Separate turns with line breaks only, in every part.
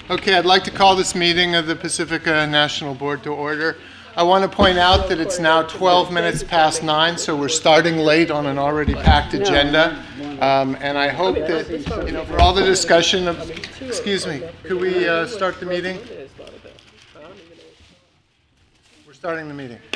Okay, I'd like to call this meeting of the Pacifica National Board to order. I want to point out that it's now 12 minutes past 9, so we're starting late on an already packed agenda. And I hope that, for all the discussion of, excuse me, could we start the meeting? We're starting the meeting.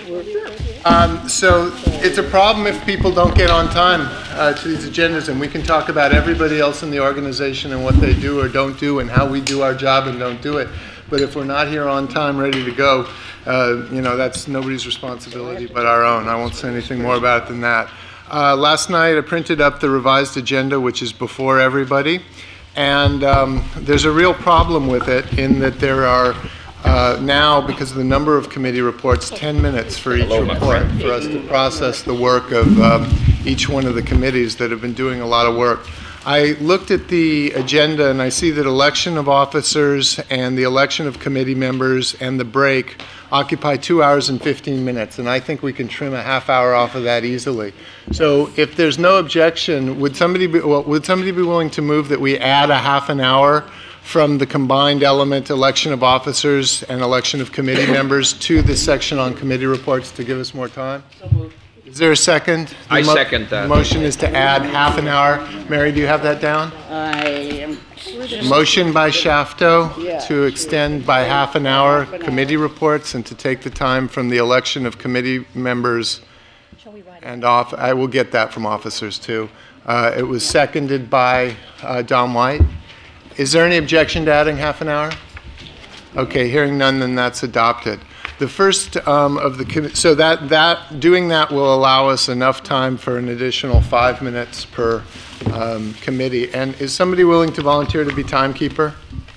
So it's a problem if people don't get on time to these agendas, and we can talk about everybody else in the organization and what they do or don't do and how we do our job and don't do it. But if we're not here on time, ready to go, that's nobody's responsibility but our own. I won't say anything more about it than that. Last night I printed up the revised agenda, which is before everybody, and there's a real problem with it in that there are now, because of the number of committee reports, 10 minutes for each report for us to process the work of each one of the committees that have been doing a lot of work. I looked at the agenda and I see that election of officers and the election of committee members and the break occupy 2 hours and 15 minutes, and I think we can trim a half hour off of that easily. So if there's no objection, would somebody be willing to move that we add a half an hour from the combined element election of officers and election of committee members to this section on committee reports to give us more time? Is there a second?
I second that.
The motion is to add half an hour. Mary, do you have that down?
I am
Motion by Shafto to extend by half an hour committee reports and to take the time from the election of committee members and off. I will get that from officers too. It was seconded by Don White. Is there any objection to adding half an hour? Okay, hearing none, then that's adopted. The first of the, so doing that will allow us enough time for an additional 5 minutes per committee. And is somebody willing to volunteer to be timekeeper?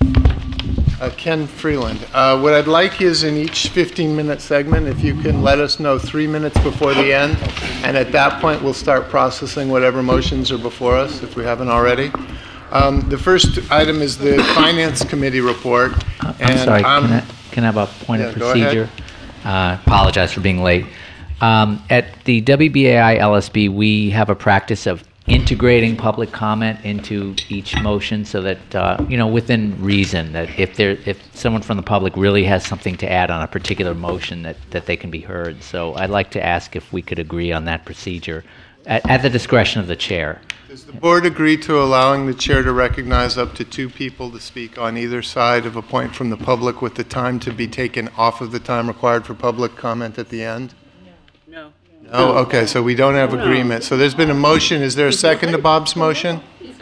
Ken Freeland. What I'd like is in each 15-minute segment, if you can let us know 3 minutes before the end, and at that point we'll start processing whatever motions are before us, if we haven't already. The first item is the Finance Committee report.
I'm sorry, can I have a point of procedure? Apologize for being late. At the WBAI LSB, we have a practice of integrating public comment into each motion so that, within reason, that if someone from the public really has something to add on a particular motion, that they can be heard. So I'd like to ask if we could agree on that procedure at the discretion of the chair.
Does the board agree to allowing the chair to recognize up to 2 people to speak on either side of a point from the public with the time to be taken off of the time required for public comment at the end?
No.
Oh, okay, so we don't have agreement. So there's been a motion. Is there a second to Bob's motion?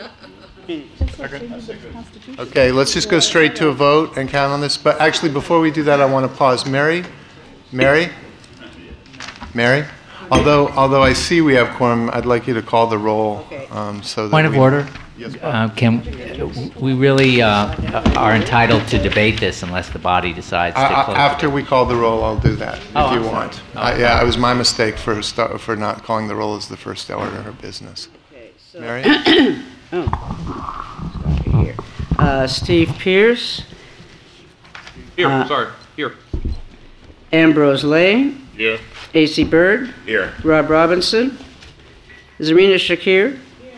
Okay, let's just go straight to a vote and count on this. But actually, before we do that, I want to pause. Mary? Although I see we have quorum, I'd like you to call the roll. So that
Point of order.
Yes,
we really are entitled to debate this unless the body decides to close
after we call the roll, I'll do that if you want.
Sorry.
Yeah, it was my mistake for not calling the roll as the first order of business.
Okay, so
Mary?
Steve Pierce.
Here.
Ambrose Lane.
Here.
A.C. Bird.
Here.
Rob Robinson. Zarina Shakir.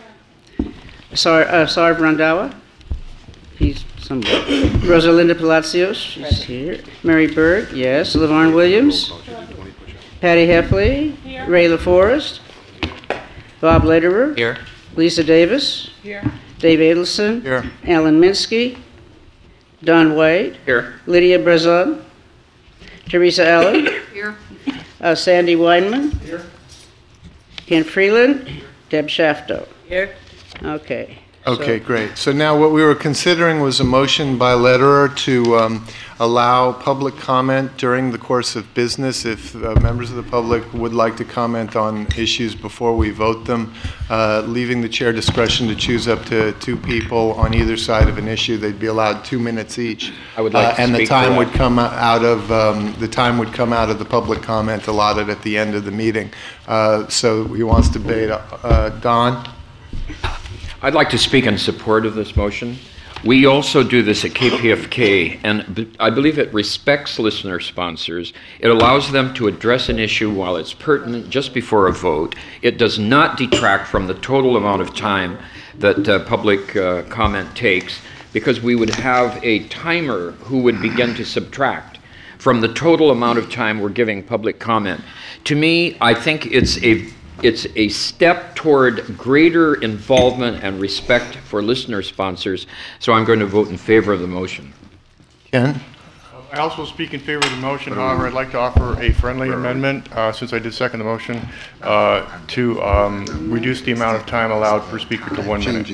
Sarv Randhawa. He's somewhere. Rosalinda Palacios. She's here. Mary Bird. Yes. LaVarn Williams. Patty Heffley. Ray LaForest. Bob Lederer.
Here.
Lisa Davis.
Here.
Dave Adelson.
Here.
Alan Minsky. Don White.
Here.
Lydia Brazon. Teresa Allen.
Here.
Sandy Weinman. Here. Ken Freeland. Deb Shafto.
Here.
Okay.
Okay, great. So now what we were considering was a motion by letterer to allow public comment during the course of business if members of the public would like to comment on issues before we vote them, leaving the chair discretion to choose up to 2 people on either side of an issue. They'd be allowed 2 minutes each.
I would like to
and the
speak
time
for
would
that.
come out of the public comment allotted at the end of the meeting. So who wants to debate? Don?
I'd like to speak in support of this motion. We also do this at KPFK, and I believe it respects listener sponsors. It allows them to address an issue while it's pertinent just before a vote. It does not detract from the total amount of time that public comment takes. because we would have a timer who would begin to subtract from the total amount of time we're giving public comment. To me, I think it's a step toward greater involvement and respect for listener sponsors, so I'm going to vote in favor of the motion.
Ken?
I also speak in favor of the motion. However, I'd like to offer a friendly amendment, since I did second the motion, to reduce the amount of time allowed per speaker to 1 minute.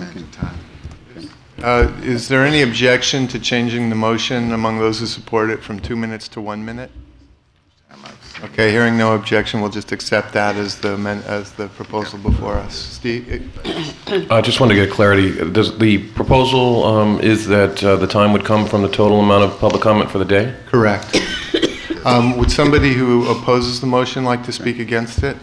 Is there any objection to changing the motion among those who support it from 2 minutes to 1 minute? Okay, hearing no objection, we'll just accept that as the proposal before us. Steve?
I just want to get clarity. The proposal is that the time would come from the total amount of public comment for the day?
Correct. Would somebody who opposes the motion like to speak against it?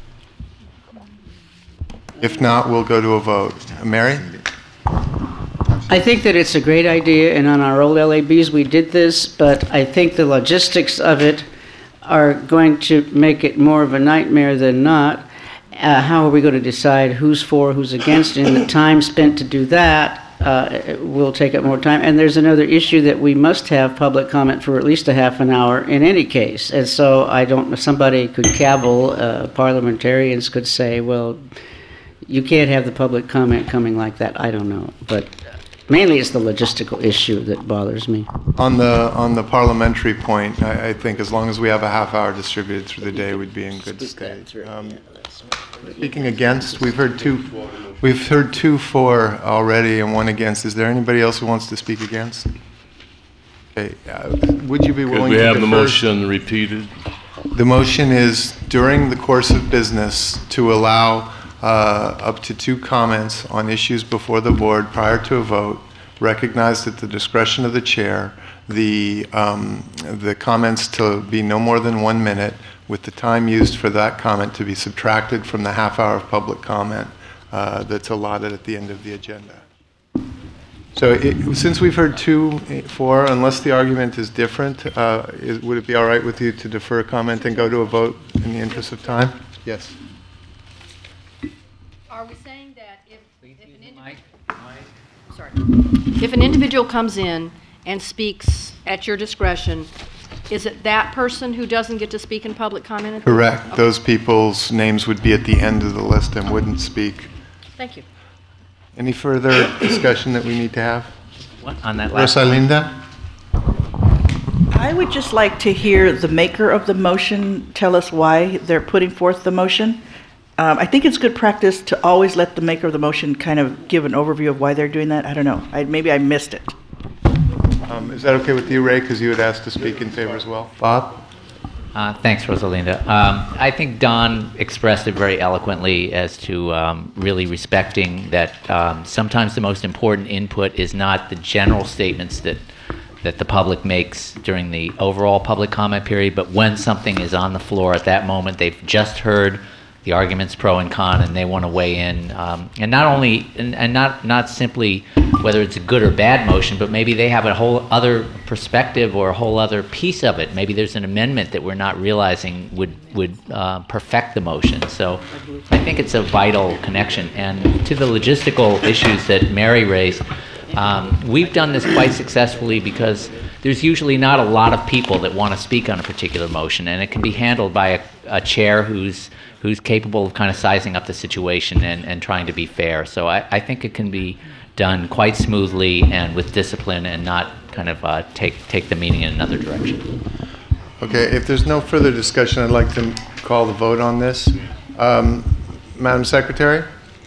If not, we'll go to a vote. Mary?
I think that it's a great idea, and on our old LABs we did this, but I think the logistics of it are going to make it more of a nightmare than not. How are we going to decide who's for, who's against, and the time spent to do that will take up more time. And there's another issue that we must have public comment for at least a half an hour in any case. And so I don't know, somebody could cavil, parliamentarians could say, well, you can't have the public comment coming like that. I don't know. But mainly it's the logistical issue that bothers me.
On the parliamentary point, I think as long as we have a half hour distributed through the day, we'd be in good state. Speaking against, we've heard two for already and one against. Is there anybody else who wants to speak against? Okay, would you be willing to
Could we have the
defer?
motion repeated?
The motion is during the course of business to allow up to 2 comments on issues before the board prior to a vote, recognized at the discretion of the chair, the comments to be no more than 1 minute, with the time used for that comment to be subtracted from the half hour of public comment that's allotted at the end of the agenda. So since we've heard 2 for, unless the argument is different, would it be all right with you to defer a comment and go to a vote in the interest of time? Yes.
Are we saying that if an individual comes in and speaks at your discretion, is it that person who doesn't get to speak in public comment?
Correct.
Okay.
Those people's names would be at the end of the list and wouldn't speak.
Thank you.
Any further discussion that we need to have?
What, on that last
Rosalinda?
I would just like to hear the maker of the motion tell us why they're putting forth the motion. I think it's good practice to always let the maker of the motion kind of give an overview of why they're doing that. I don't know. Maybe I missed it.
Is that okay with you, Ray? Because you had asked to speak in favor as well. Bob?
Thanks, Rosalinda. I think Don expressed it very eloquently as to really respecting that sometimes the most important input is not the general statements that the public makes during the overall public comment period, but when something is on the floor at that moment, they've just heard the arguments pro and con, and they want to weigh in, and not only and not simply whether it's a good or bad motion, but maybe they have a whole other perspective or a whole other piece of it. Maybe there's an amendment that we're not realizing would perfect the motion. So I think it's a vital connection. And to the logistical issues that Mary raised, we've done this quite successfully because there's usually not a lot of people that want to speak on a particular motion, and it can be handled by a chair who's capable of kind of sizing up the situation and trying to be fair. So I think it can be done quite smoothly and with discipline and not kind of take the meeting in another direction.
Okay, if there's no further discussion, I'd like to call the vote on this. Madam Secretary?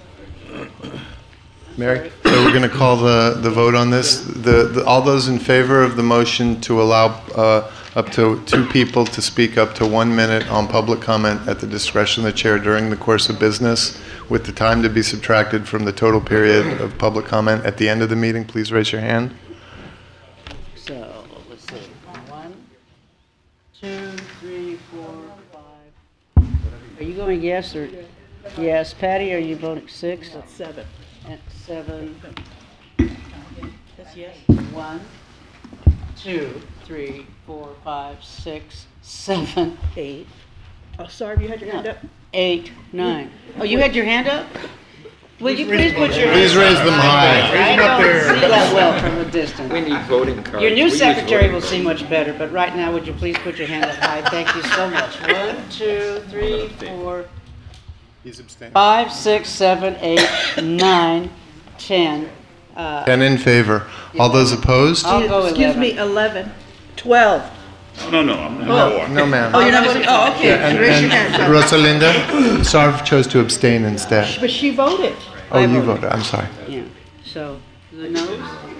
Mary? So we're going to call the vote on this. All those in favor of the motion to allow up to 2 people to speak up to 1 minute on public comment at the discretion of the chair during the course of business, with the time to be subtracted from the total period of public comment at the end of the meeting, please raise your hand.
So, let's see. 1, 2, 3, 4, 5. Are you going yes or yes? Patty, are you voting 6?
7.
And 7.
That's yes.
1, 2, 3, 4, 5, 6, 7, 8.
Oh, sorry, you had your hand up.
8, 9. Oh, you had your hand up? Will you please put your
Please
hands
raise them high.
I don't see that well from a distance.
We need voting cards.
Your new
We use
secretary
voting
will see much better, but right now, would you please put your hand up high? Thank you so much. 1, 2, 3, 4,
He's abstaining.
5, 6, 7, 8, 9, 10.
10 in favor. All those opposed?
I'll go
Excuse
11.
me, 11, 12.
No, I'm no.
No, ma'am.
Oh, you're not voting? Oh, okay.
And,
Raise your
and
hand.
Rosalinda, Sarv chose to abstain instead.
But she voted.
Oh,
I
you
voted.
voted, I'm sorry.
Yeah, so, the noes?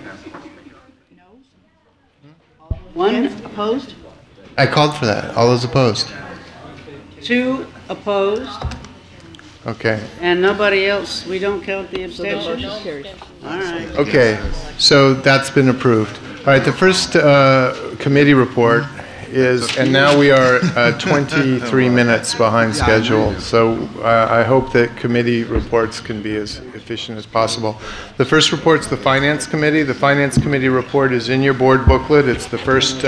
One opposed,
I called for that. All those opposed?
2 opposed,
Okay.
and nobody else. We don't count the abstentions? All right.
Okay, so that's been approved. All right, the first committee report is, and now we are 23 minutes behind schedule, so I hope that committee reports can be as efficient as possible. The first report's the Finance Committee. The Finance Committee report is in your board booklet. It's the first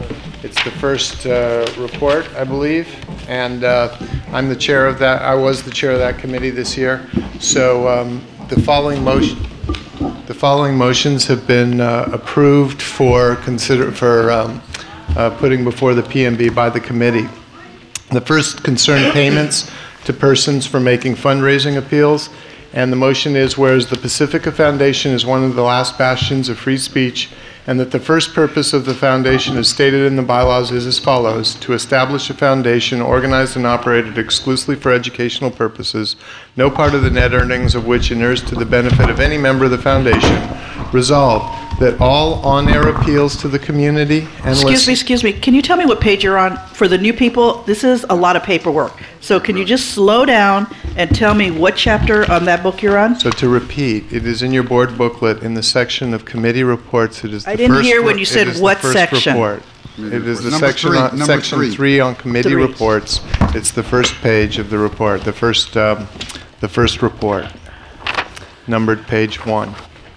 report, I believe, and I'm the chair of that. I was the chair of that committee this year. So the following motions have been approved for putting before the PMB by the committee. The first concern payments to persons for making fundraising appeals, and the motion is, whereas the Pacifica Foundation is one of the last bastions of free speech, and that the first purpose of the foundation as stated in the bylaws is as follows: to establish a foundation organized and operated exclusively for educational purposes, no part of the net earnings of which inures to the benefit of any member of the foundation. Resolved, that all on-air appeals to the community and
Excuse me. Can you tell me what page you're on? For the new people, this is a lot of paperwork. So can you just slow down and tell me what chapter on that book you're on?
So to repeat, it is in your board booklet in the section of committee reports. It is the
I didn't
first
hear when
re-
you said
it is
what
the first
section.
report. It is the
Number
section
three,
on,
number
section
three.
3 on committee
3.
reports. It's the first page of the report, the first report, numbered page 1.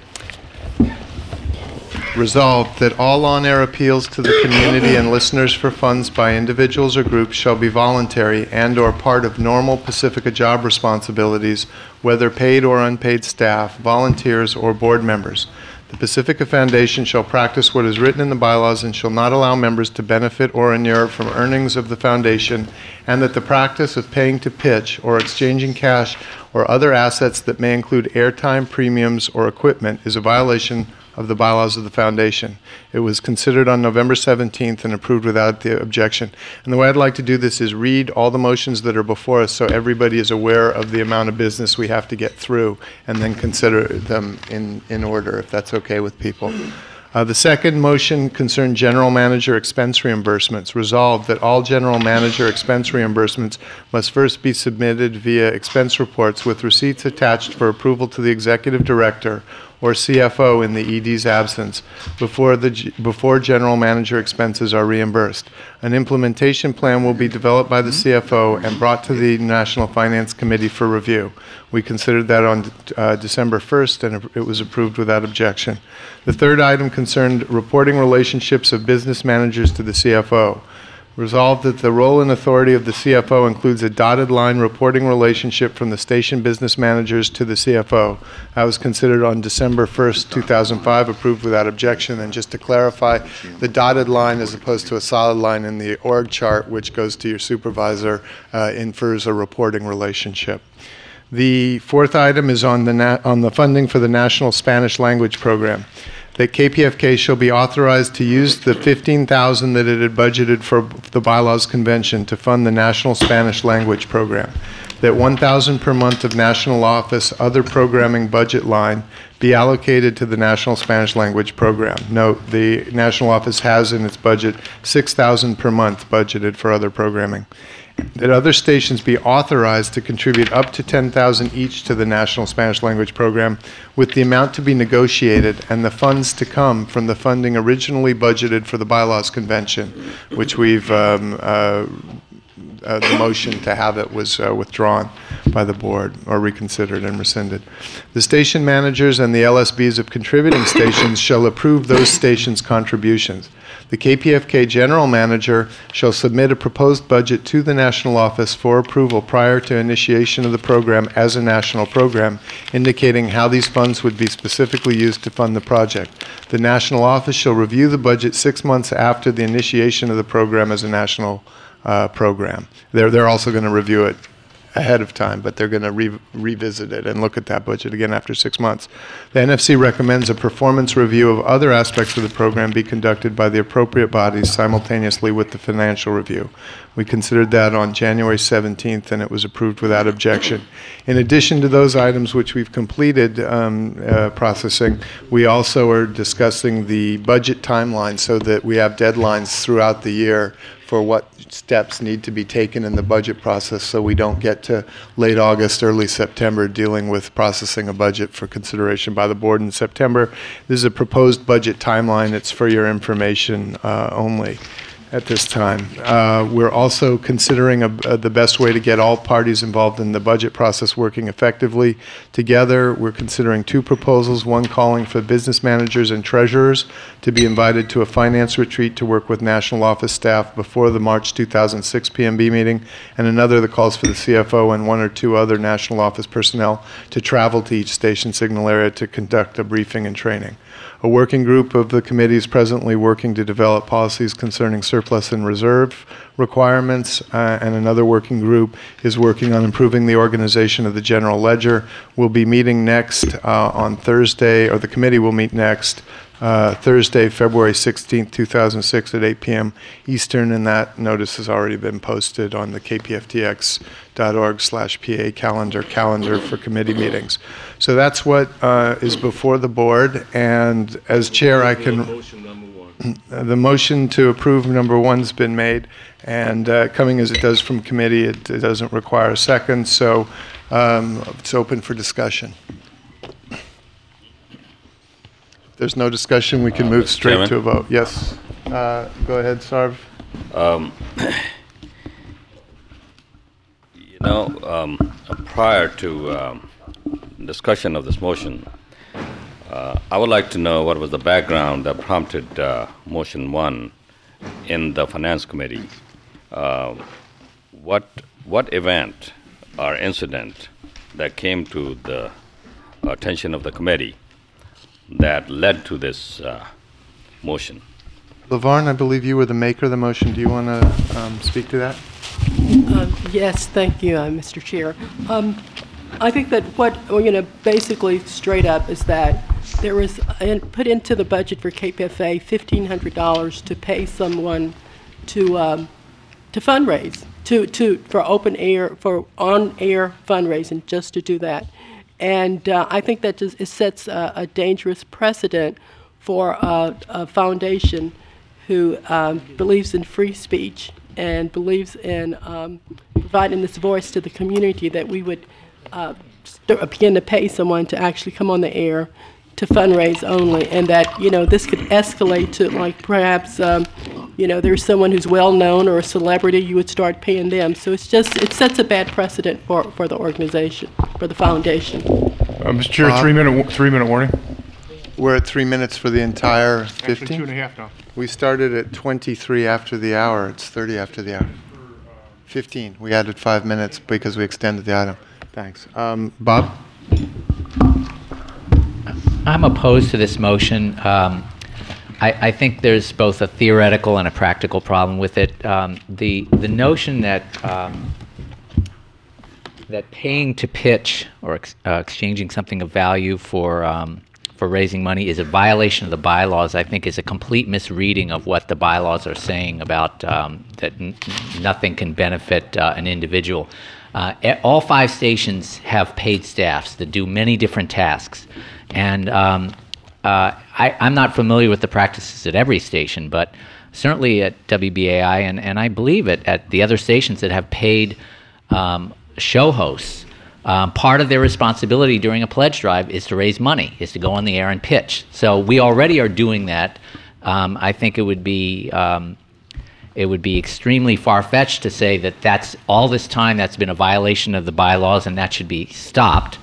Resolved that all on-air appeals to the community and listeners for funds by individuals or groups shall be voluntary and/or part of normal Pacifica job responsibilities, whether paid or unpaid staff, volunteers, or board members. The Pacifica Foundation shall practice what is written in the bylaws and shall not allow members to benefit or inure from earnings of the foundation, and that the practice of paying to pitch or exchanging cash or other assets that may include airtime, premiums, or equipment is a violation of the bylaws of the foundation. It was considered on November 17th and approved without the objection. And the way I'd like to do this is read all the motions that are before us so everybody is aware of the amount of business we have to get through, and then consider them in order, if that's okay with people. The second motion concerned general manager expense reimbursements. Resolved that all general manager expense reimbursements must first be submitted via expense reports with receipts attached for approval to the executive director or CFO in the ED's absence before general manager expenses are reimbursed. An implementation plan will be developed by the CFO and brought to the National Finance Committee for review. We considered that on December 1st, and it was approved without objection. The third item concerned reporting relationships of business managers to the CFO. Resolved that the role and authority of the CFO includes a dotted line reporting relationship from the station business managers to the CFO. That was considered on December 1st, 2005, approved without objection. And just to clarify, the dotted line as opposed to a solid line in the org chart, which goes to your supervisor, infers a reporting relationship. The fourth item is on the funding for the National Spanish Language Program. That KPFK shall be authorized to use the $15,000 that it had budgeted for the bylaws convention to fund the National Spanish Language Program. That $1,000 per month of national office other programming budget line be allocated to the National Spanish Language Program. Note, the national office has in its budget $6,000 per month budgeted for other programming. That other stations be authorized to contribute up to $10,000 each to the National Spanish Language Program, with the amount to be negotiated and the funds to come from the funding originally budgeted for the Bylaws Convention, which we've, the motion to have it was withdrawn. by the board, or reconsidered and rescinded. The station managers and the LSBs of contributing stations shall approve those stations' contributions. The KPFK general manager shall submit a proposed budget to the national office for approval prior to initiation of the program as a national program, indicating how these funds would be specifically used to fund the project. The national office shall review the budget 6 months after the initiation of the program as a national program. They're also going to review it ahead of time, but they're going to revisit it and look at that budget again after 6 months. The NFC recommends a performance review of other aspects of the program be conducted by the appropriate bodies simultaneously with the financial review. We considered that on January 17th, and it was approved without objection. In addition to those items which we've completed processing, we also are discussing the budget timeline so that we have deadlines throughout the year for what steps need to be taken in the budget process so we don't get to late August, early September dealing with processing a budget for consideration by the board in September. This is a proposed budget timeline. It's for your information only at this time. We're also considering the best way to get all parties involved in the budget process working effectively together. We're considering 2 proposals, one calling for business managers and treasurers to be invited to a finance retreat to work with national office staff before the March 2006 PMB meeting, and another that calls for the CFO and 1 or 2 other national office personnel to travel to each station signal area to conduct a briefing and training. A working group of the committee is presently working to develop policies concerning surplus and reserve requirements, and another working group is working on improving the organization of the general ledger. We'll be meeting next on Thursday, or the committee will meet next Thursday, February 16th, 2006 at 8 p.m. Eastern, and that notice has already been posted on the kpftx.org/PA calendar for committee meetings. So that's what is before the board, and as chair I can... The motion to approve number 1's been made, and coming as it does from committee, it doesn't require a second, so it's open for discussion. If there's no discussion, we can move straight
Chairman?
to a vote. Yes. Go ahead, Sarv.
Prior to discussion of this motion, I would like to know what was the background that prompted motion 1 in the finance committee. What event or incident that came to the attention of the committee that led to this motion?
LaVarn, I believe you were the maker of the motion. Do you want to speak to that?
Yes, thank you, Mr. Chair. I think that what, basically straight up is that there was put into the budget for KPFA $1,500 to pay someone to fundraise, for on-air fundraising, just to do that. And I think that it sets a dangerous precedent for a foundation who believes in free speech and believes in providing this voice to the community, that we would begin to pay someone to actually come on the air to fundraise only, and that this could escalate to, like, perhaps there's someone who's well known or a celebrity, you would start paying them. So it sets a bad precedent for the organization, for the foundation.
Mr. Chair, 3-minute warning.
We're at 3 minutes for the entire 15?
Actually, 2.5 now.
We started at 23 after the hour. It's 30 after the hour. 15. We added 5 minutes because we extended the item. Thanks. Bob?
I'm opposed to this motion. I think there's both a theoretical and a practical problem with it. The notion that paying to pitch or exchanging something of value for raising money is a violation of the bylaws, I think, is a complete misreading of what the bylaws are saying about that nothing can benefit an individual. All 5 stations have paid staffs that do many different tasks. And I'm not familiar with the practices at every station, but certainly at WBAI, and I believe at the other stations that have paid show hosts, part of their responsibility during a pledge drive is to raise money, is to go on the air and pitch. So we already are doing that. I think it would be it would be extremely far-fetched to say that that's all this time that's been a violation of the bylaws and that should be stopped.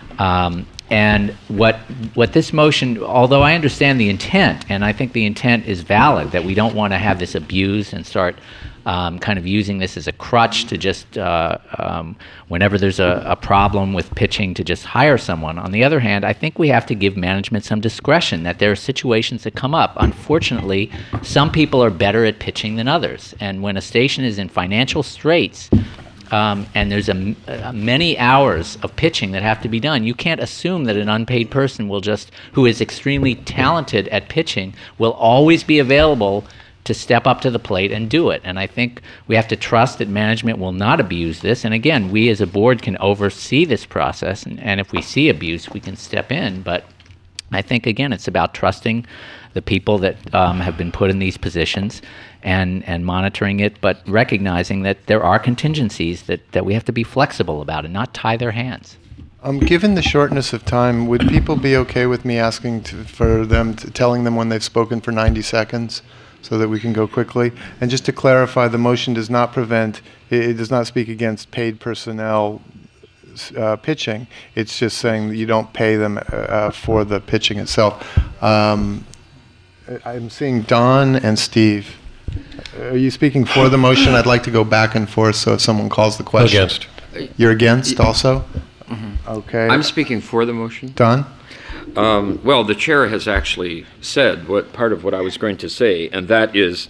And what this motion, although I understand the intent, and I think the intent is valid, that we don't want to have this abused and start kind of using this as a crutch to just, whenever there's a problem with pitching, to just hire someone. On the other hand, I think we have to give management some discretion, that there are situations that come up. Unfortunately, some people are better at pitching than others. And when a station is in financial straits, and there's many hours of pitching that have to be done, you can't assume that an unpaid person who is extremely talented at pitching will always be available to step up to the plate and do it. And I think we have to trust that management will not abuse this. And again, we as a board can oversee this process, and if we see abuse, we can step in. But I think, again, it's about trusting the people that have been put in these positions and monitoring it, but recognizing that there are contingencies that we have to be flexible about and not tie their hands.
Given the shortness of time, would people be okay with me asking telling them when they've spoken for 90 seconds so that we can go quickly? And just to clarify, the motion does not it does not speak against paid personnel pitching. It's just saying that you don't pay them for the pitching itself. I'm seeing Don and Steve. Are you speaking for the motion? I'd like to go back and forth, so if someone calls the question.
Against.
You're against also?
Mm-hmm.
Okay.
I'm speaking for the motion.
Don?
Well, the chair has actually said part of what I was going to say, and that is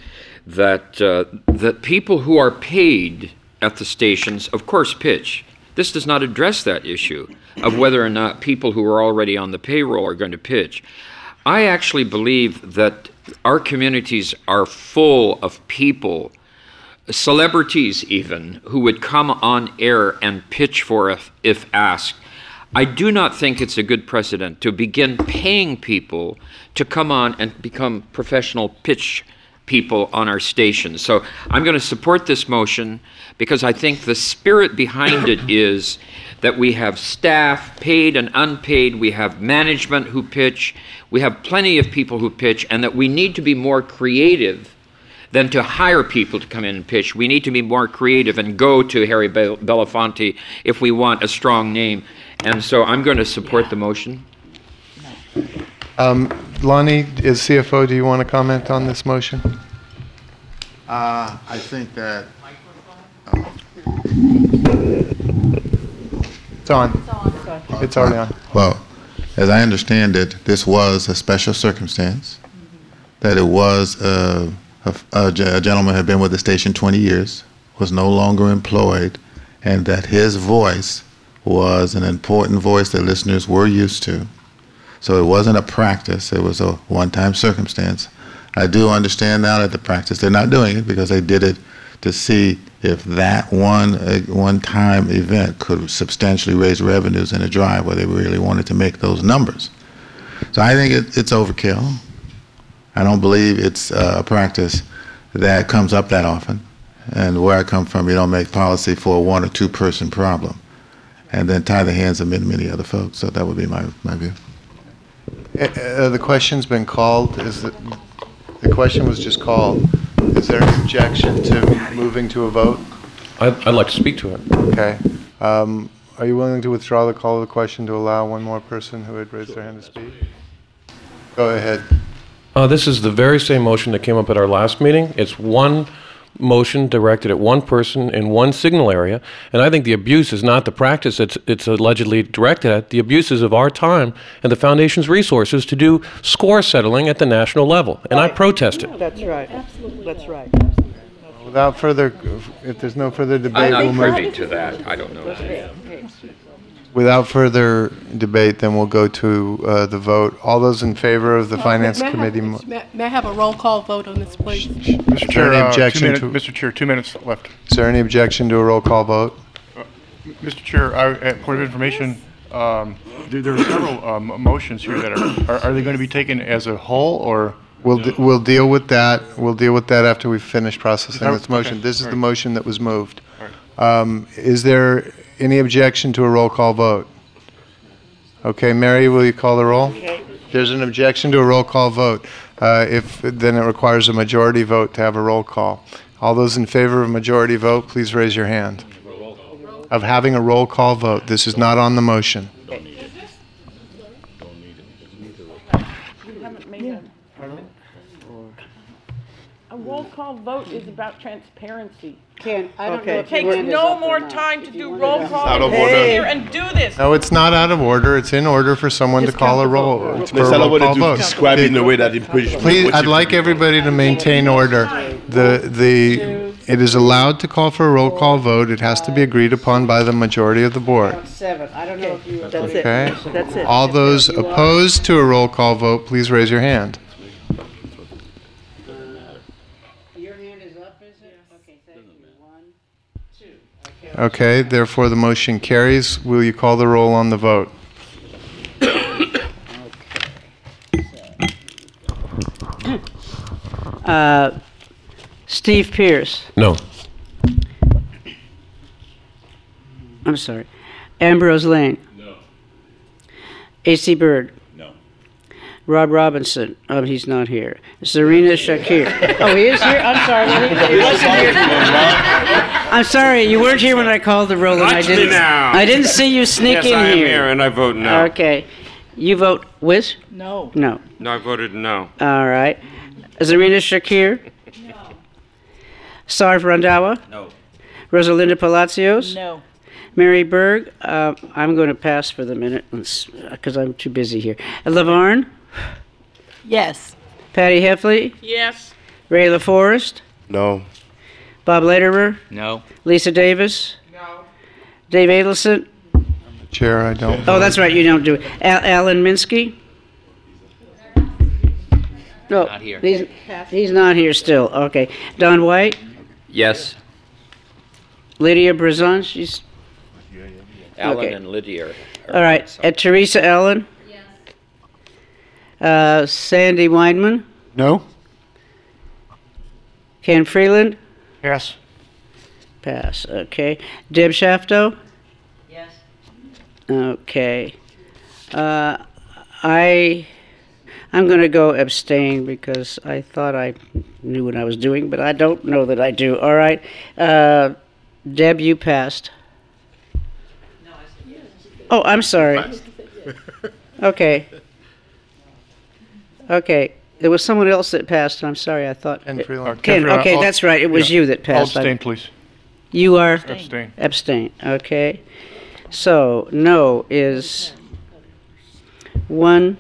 that people who are paid at the stations, of course, pitch. This does not address that issue of whether or not people who are already on the payroll are going to pitch. I actually believe that our communities are full of people, celebrities even, who would come on air and pitch for us if asked. I do not think it's a good precedent to begin paying people to come on and become professional pitch people on our stations. So I'm going to support this motion because I think the spirit behind it is that we have staff, paid and unpaid, we have management who pitch, we have plenty of people who pitch, and that we need to be more creative than to hire people to come in and pitch. We need to be more creative and go to Harry Belafonte if we want a strong name. And so I'm going to support the motion.
Lonnie, as CFO, do you want to comment on this motion?
I think that...
It's on. It's already on.
Well, as I understand it, this was a special circumstance, that it was a gentleman had been with the station 20 years, was no longer employed, and that his voice was an important voice that listeners were used to. So it wasn't a practice, it was a one-time circumstance. I do understand now that the practice, they're not doing it because they did it to see if that one-time event could substantially raise revenues in a drive where they really wanted to make those numbers. So I think it's overkill. I don't believe it's a practice that comes up that often. And where I come from, you don't make policy for a one or two person problem and then tie the hands of many, many other folks. So that would be my view.
The question's been called. The question was just called. Is there an objection to moving to a vote?
I'd like to speak to it.
Okay. Are you willing to withdraw the call of the question to allow one more person who had raised their hand to speak? Go ahead.
This is the very same motion that came up at our last meeting. It's one motion directed at one person in one signal area, and I think the abuse is not the practice it's allegedly directed at. The abuse is of our time and the Foundation's resources to do score settling at the national level, and I protest it.
That's right. Absolutely. That's right.
Without further, if there's no further debate,
I'm
we'll
not
move.
privy to that. I don't know.
Without further debate, then we'll go to the vote. All those in favor of the Finance Committee?
May I have a roll call vote on this, please?
Mr. Chair, Mr. Chair, 2 minutes left.
Is there any objection to a roll call vote?
Mr. Chair, point of information, there are several motions here that are they going to be taken as a whole, or?
We'll deal with that. We'll deal with that after we finish processing this motion.
Okay.
This is
All
the
right.
motion that was moved.
All right.
Is there any objection to a roll call vote? Okay, Mary, will you call the roll?
Okay.
There's an objection to a roll call vote. Then it requires a majority vote to have a roll call. All those in favor of majority vote, please raise your hand. Of having a roll call vote. This is not on the motion.
A roll call vote is about transparency.
Ken, I don't know
It
if your
takes
hand is
no
up or
more
not.
time to
If you
do
want
roll
to-
call
Out of
than
order.
sit here and do this.
No, it's not out of order. It's in order for someone to
Just
call a
count the
roll.
vote.
It's for a roll call vote.
describe it in a way that it
Please, I'd like everybody to maintain order. It is allowed to call for a roll call vote. It has to be agreed upon by the majority of the board.
7. I don't know if you.
That's it.
Okay?
That's it.
All those opposed to a roll call vote, please raise your hand.
Your hand is up, is it? Okay, thank you. 1, 2.
Okay, therefore the motion carries. Will you call the roll on the vote?
Steve Pierce.
No.
I'm sorry. Ambrose Lane. No. A.C. Bird.
No.
Rob Robinson. Oh, he's not here. Serena Shakir. Oh, he is here? I'm sorry. He wasn't here. I'm sorry. You weren't here when I called the roll, and
Watch me now.
I didn't see you sneak
Yes,
in
I am
here.
here, and I vote no.
Okay. You vote Wiz?
No.
No.
No, I voted no.
All right. Zarina Shakir? No. Sarv Randawa?
No.
Rosalinda Palacios?
No.
Mary Berg? I'm going to pass for the minute because I'm too busy here. Lavarne?
Yes.
Patty Heffley?
Yes.
Ray LaForest?
No.
Bob Lederer?
No.
Lisa Davis?
No.
Dave Adelson?
Chair, I don't.
Oh, that's right, you don't do it. Alan Minsky? No,
Not here.
He's not here still. Okay. Don White?
Yes.
Lydia Brazon? She's
Alan
Okay.
and Lydia are.
all right. Teresa Allen? Yes. Sandy Weinman?
No?
Ken Freeland?
Yes.
Pass. Okay. Deb Shafto? Yes. Okay. I'm going to go abstain because I thought I knew what I was doing, but I don't know that I do. All right. Deb, you passed. Oh, I'm sorry. Okay. Okay. There was someone else that passed, and I'm sorry. I thought.
Ken Freeland.
Ken,
Freeland,
okay,
I'll-
that's right. It was
yeah.
you that passed.
Abstain, please.
You are?
Abstain.
Abstain, okay. So, no is 1,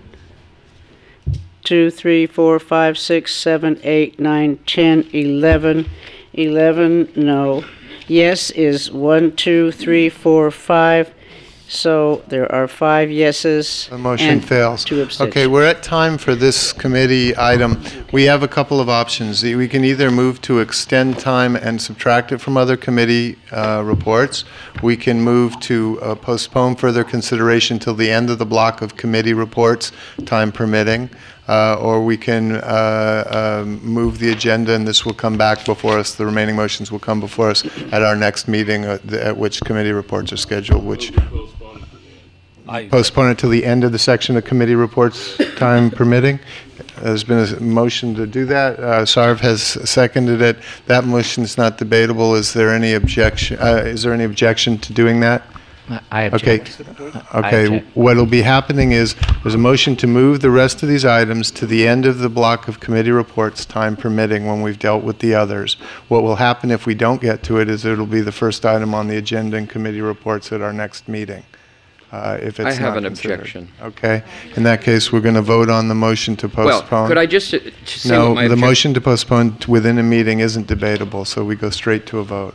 2, 3, 4, 5, 6, 7, 8, 9, 10, 11. 11, no. Yes is 1, 2, 3, 4, 5. So there are 5 yeses.
The motion
and
fails.
2 abstentions.
Okay, we're at time for this committee item. We have a couple of options. We can either move to extend time and subtract it from other committee reports. We can move to postpone further consideration till the end of the block of committee reports, time permitting. Or we can move the agenda, and this will come back before us. The remaining motions will come before us at our next meeting, at which committee reports are scheduled, which postpone it till the end of the section of committee reports, time permitting. There's been a motion to do that. Sarv has seconded it. That motion is not debatable. Is there any objection? To doing that?
I
Okay.
object.
Okay.
object.
What'll be happening is there's a motion to move the rest of these items to the end of the block of committee reports, time permitting, when we've dealt with the others. What will happen if we don't get to it is it'll be the first item on the agenda in committee reports at our next meeting. If it's
I have
not
an
considered.
objection.
Okay. In that case, we're going to vote on the motion to postpone.
Well, could I just say
No,
what my
the
objection-
motion to postpone within a meeting isn't debatable, so we go straight to a vote.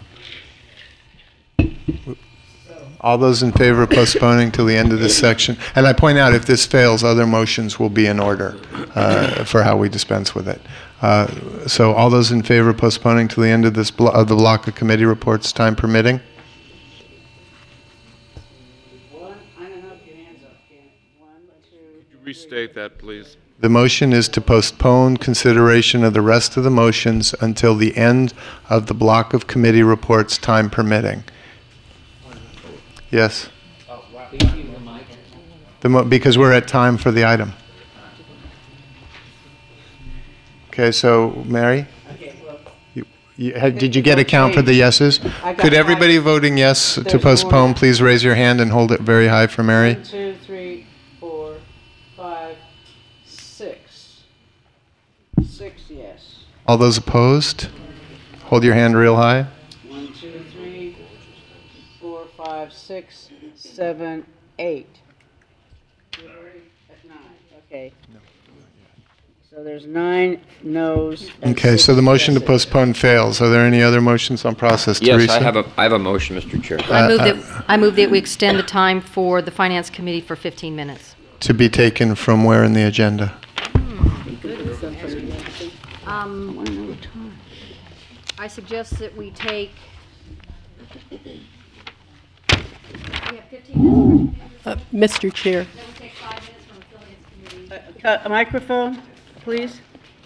All those in favor of postponing till the end of this section? And I point out, if this fails, other motions will be in order for how we dispense with it. So all those in favor of postponing till the end of this of the block of committee reports, time permitting?
Restate that, please.
The motion is to postpone consideration of the rest of the motions until the end of the block of committee reports, time permitting. Yes? Because we're at time for the item. Okay, so, Mary? Did you get a count for the yeses? Could everybody voting yes to postpone, please raise your hand and hold it very high for Mary?
1, 2, 3, 4, 5, 6. 6 yes.
All those opposed? Hold your hand real high.
1, 2, 3, 4, 5, 6, 7, 8. That's 9. Okay. So there's 9 no's. and
Okay,
6
so the motion to
yeses.
postpone fails. Are there any other motions on process,
Yes,
Teresa?
I have a motion, Mr. Chair.
I move that we extend the time for the Finance Committee for 15 minutes.
To be taken from where in the agenda?
I suggest that we take. We have 15 minutes.
Mr. Chair.
Then we take 5 minutes from Affiliates Committee.
A microphone, please.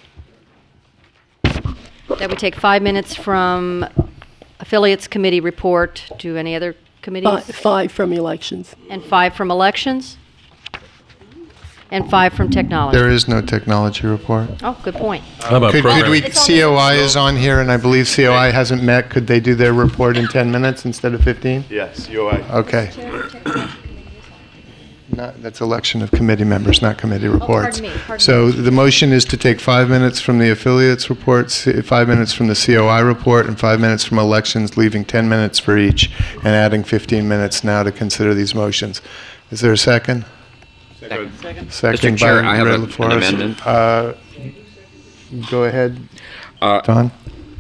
That we take 5 minutes from Affiliates Committee report to any other committees?
5 from elections.
And 5 from elections? And 5 from technology?
There is no technology report.
Oh, good point.
How about
Could we,
It's on the-
COI is on here, and I believe COI hasn't met. Could they do their report in 10 minutes instead of 15?
Yes, UI.
Okay. That's election of committee members, not committee reports.
pardon
So the motion is to take 5 minutes from the affiliates reports, 5 minutes from the COI report, and 5 minutes from elections, leaving 10 minutes for each, and adding 15 minutes now to consider these motions. Is there a second?
Second.
Second
Mr. Chair,
by
I have
Ray
an
LaForest.
amendment.
Go ahead, Don.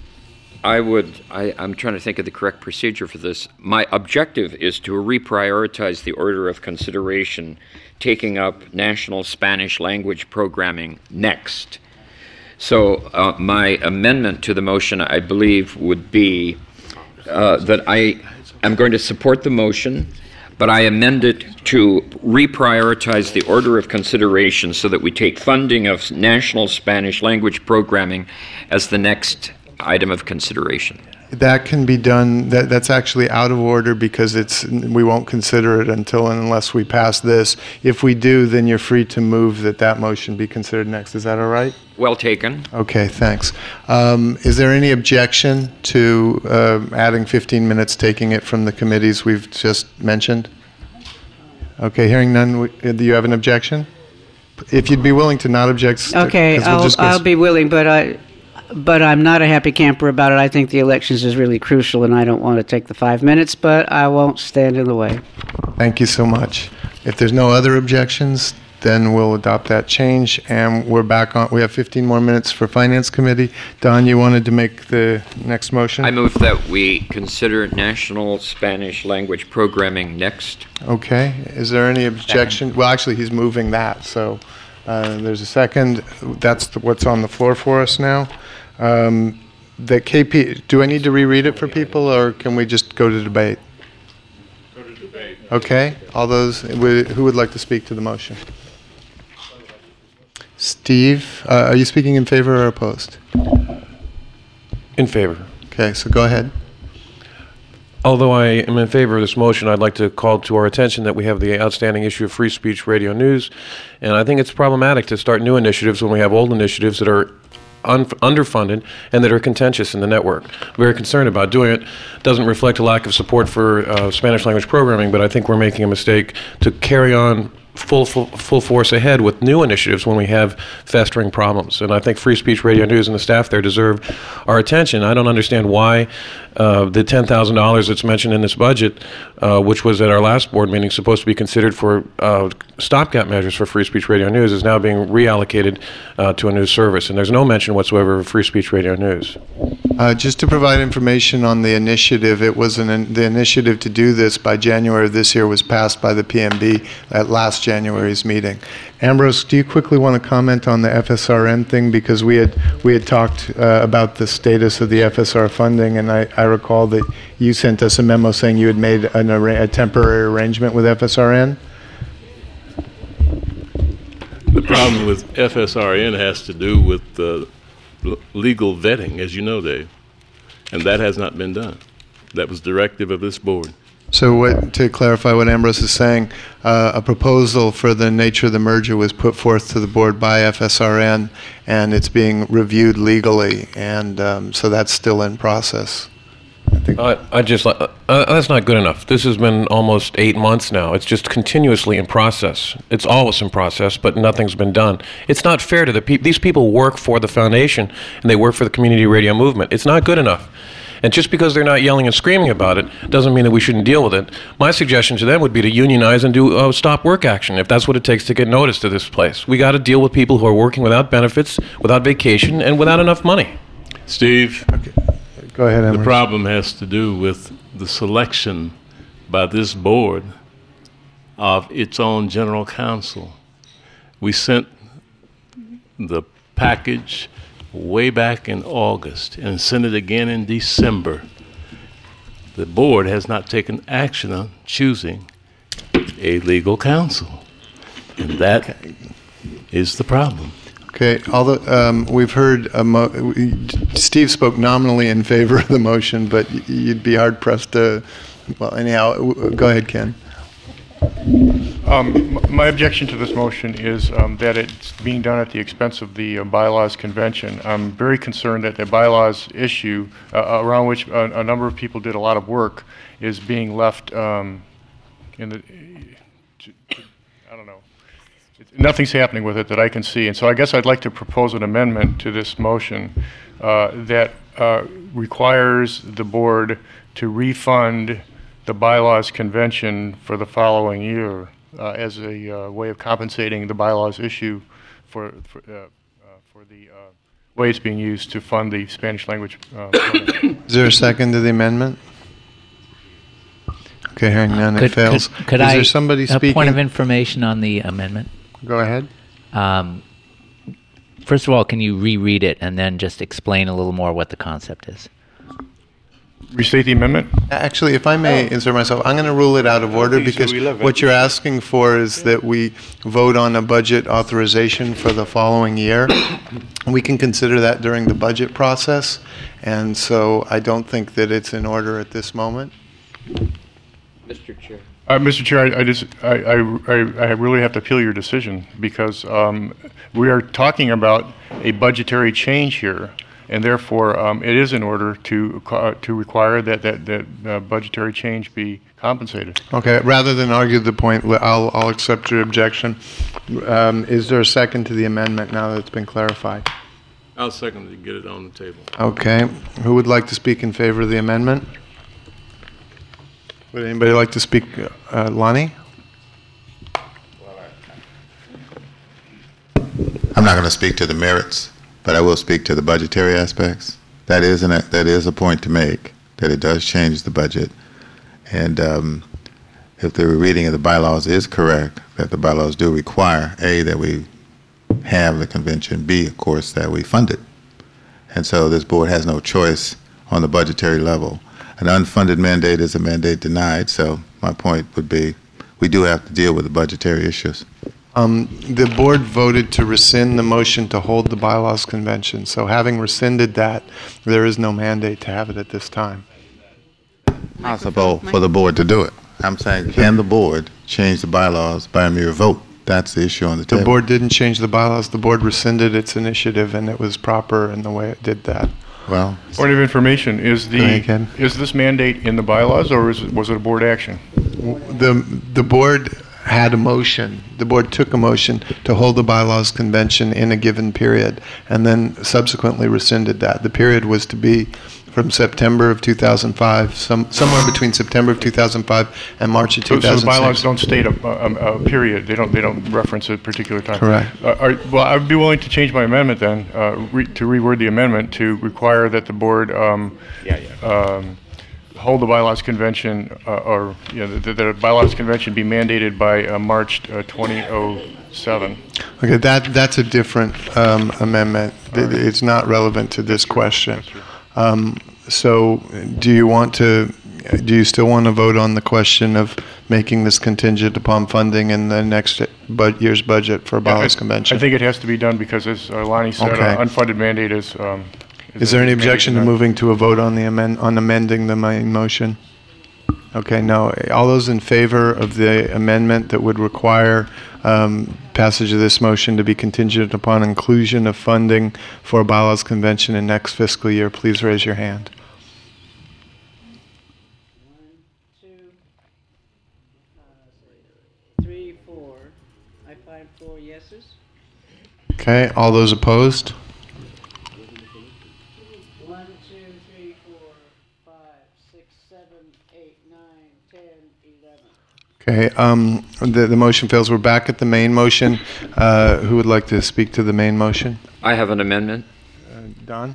I'm trying to think of the correct procedure for this. My objective is to reprioritize the order of consideration, taking up national Spanish language programming next. So my amendment to the motion, I believe, would be that I am going to support the motion, but I amend it to reprioritize the order of consideration so that we take funding of national Spanish language programming as the next item of consideration.
That can be done, that's actually out of order because we won't consider it until and unless we pass this. If we do, then you're free to move that motion be considered next. Is that all right?
Well taken.
Okay, thanks. Is there any objection to adding 15 minutes, taking it from the committees we've just mentioned? Okay, hearing none, do you have an objection? If you'd be willing to not object.
Okay,
'cause we'll just go
I'll be willing, but I'm not a happy camper about it. I think the elections is really crucial, and I don't want to take the 5 minutes, but I won't stand in the way.
Thank you so much. If there's no other objections, then we'll adopt that change, and we're back on. We have 15 more minutes for Finance Committee. Don, you wanted to make the next motion?
I move that we consider national Spanish language programming next.
Okay. Is there any objection? Well, actually, he's moving that, so there's a second. That's what's on the floor for us now. The KP, do I need to reread it for people, or can we just go to debate?
Go to debate.
Okay. All those, who would like to speak to the motion? Steve, are you speaking in favor or opposed?
In favor.
Okay, so go ahead.
Although I am in favor of this motion, I'd like to call to our attention that we have the outstanding issue of free speech radio news, and I think it's problematic to start new initiatives when we have old initiatives that are underfunded and that are contentious in the network. Very concerned about doing it. Doesn't reflect a lack of support for Spanish language programming, but I think we're making a mistake to carry on full force ahead with new initiatives when we have festering problems. And I think Free Speech Radio News and the staff there deserve our attention. I don't understand why the $10,000 that's mentioned in this budget, which was at our last board meeting supposed to be considered for stopgap measures for Free Speech Radio News, is now being reallocated to a new service. And there's no mention whatsoever of Free Speech Radio News.
Just to provide information on the initiative, it was the initiative to do this by January of this year was passed by the PMB at last January's meeting. Ambrose, do you quickly want to comment on the FSRN thing? Because we had talked about the status of the FSR funding, and I recall that you sent us a memo saying you had made a temporary arrangement with FSRN.
The problem with FSRN has to do with legal vetting, as you know, Dave, and that has not been done. That was directive of this board.
So to clarify what Ambrose is saying, a proposal for the nature of the merger was put forth to the board by FSRN, and it's being reviewed legally, and so that's still in process.
That's not good enough. This has been almost 8 months now. It's just continuously in process. It's always in process, but nothing's been done. It's not fair to these people work for the foundation, and they work for the community radio movement. It's not good enough. And just because they're not yelling and screaming about it doesn't mean that we shouldn't deal with it. My suggestion to them would be to unionize and do stop work action, if that's what it takes to get notice to this place. We got to deal with people who are working without benefits, without vacation, and without enough money.
Steve,
okay. Go ahead, Ambrose.
The problem has to do with the selection by this board of its own general counsel. We sent the package way back in August and sent it again in December. The board has not taken action on choosing a legal counsel, and that is the problem.
Okay, although we've heard Steve spoke nominally in favor of the motion, but you'd be hard pressed to. Well, anyhow, go ahead, Ken.
My objection to this motion is that it's being done at the expense of the bylaws convention. I'm very concerned that the bylaws issue, around which a number of people did a lot of work, is being left in the. I don't know. Nothing's happening with it that I can see, and so I guess I'd like to propose an amendment to this motion that requires the board to refund the bylaws convention for the following year as a way of compensating the bylaws issue for the way it's being used to fund the Spanish language.
Is there a second to the amendment? Okay, hearing none, it fails. Is there somebody speaking?
A point of information on the amendment?
Go ahead.
First of all, can you reread it and then just explain a little more what the concept is?
Restate the amendment?
Actually, if I may insert myself, I'm going to rule it out of order because what you're asking for is that we vote on a budget authorization for the following year. We can consider that during the budget process, and so I don't think that it's in order at this moment.
Mr. Chair.
Mr. Chair, I really have to appeal your decision because we are talking about a budgetary change here, and therefore it is in order to require that budgetary change be compensated.
Okay, rather than argue the point, I'll accept your objection. Is there a second to the amendment now that it's been clarified?
I'll second to get it on the table.
Okay, who would like to speak in favor of the amendment? Would anybody like to speak? Lonnie?
I'm not going to speak to the merits, but I will speak to the budgetary aspects. That is a point to make, that it does change the budget. And if the reading of the bylaws is correct, that the bylaws do require, A, that we have the convention, B, of course, that we fund it. And so this board has no choice on the budgetary level. An unfunded mandate is a mandate denied, so my point would be we do have to deal with the budgetary issues.
The board voted to rescind the motion to hold the bylaws convention, so having rescinded that, there is no mandate to have it at this time.
Possible for the board to do it. I'm saying, can the board change the bylaws by a mere vote? That's the issue on the table.
The board didn't change the bylaws. The board rescinded its initiative, and it was proper in the way it did that.
Well,
point of information, is this mandate in the bylaws, or was it a board action?
The board had a motion. The board took a motion to hold the bylaws convention in a given period, and then subsequently rescinded that. The period was to be from September of 2005, somewhere between September of 2005 and March of 2006.
So the bylaws don't state a period. They don't reference a particular time.
Correct.
Well, I'd be willing to change my amendment then, to reword the amendment to require that the board hold the bylaws convention, that a bylaws convention be mandated by March 2007.
Okay, that's a different amendment. It's not relevant to this question. So do you still want to vote on the question of making this contingent upon funding in the next year's budget for bylaws convention?
I think it has to be done because, as Lonnie said, unfunded mandate is.
Is there any objection to moving to a vote on amending the main motion? Okay, no. All those in favor of the amendment that would require passage of this motion to be contingent upon inclusion of funding for a bylaws convention in next fiscal year, please raise your hand.
1, 2, 3, 4. I find 4 yeses.
Okay, all those opposed?
1, 2, 3, 4, 5, 6, 7, 8, 9, 10, 11.
Okay, the motion fails. We're back at the main motion. Who would like to speak to the main motion?
I have an amendment.
Don?